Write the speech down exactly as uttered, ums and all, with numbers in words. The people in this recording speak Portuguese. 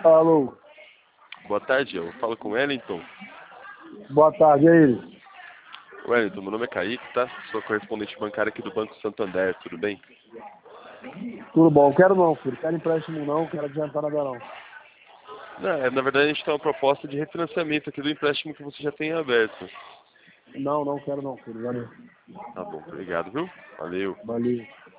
Alô. Boa tarde, eu falo com o Wellington. Boa tarde, é ele. Wellington, meu nome é Kaique, tá? Sou correspondente bancário aqui do Banco Santander, tudo bem? Tudo bom? Quero não, filho. Quero empréstimo não, quero adiantar nada não. Não, é, na verdade a gente tem uma proposta de refinanciamento aqui do empréstimo que você já tem aberto. Não, não quero não, filho. Valeu. Tá bom, obrigado, viu? Valeu. Valeu.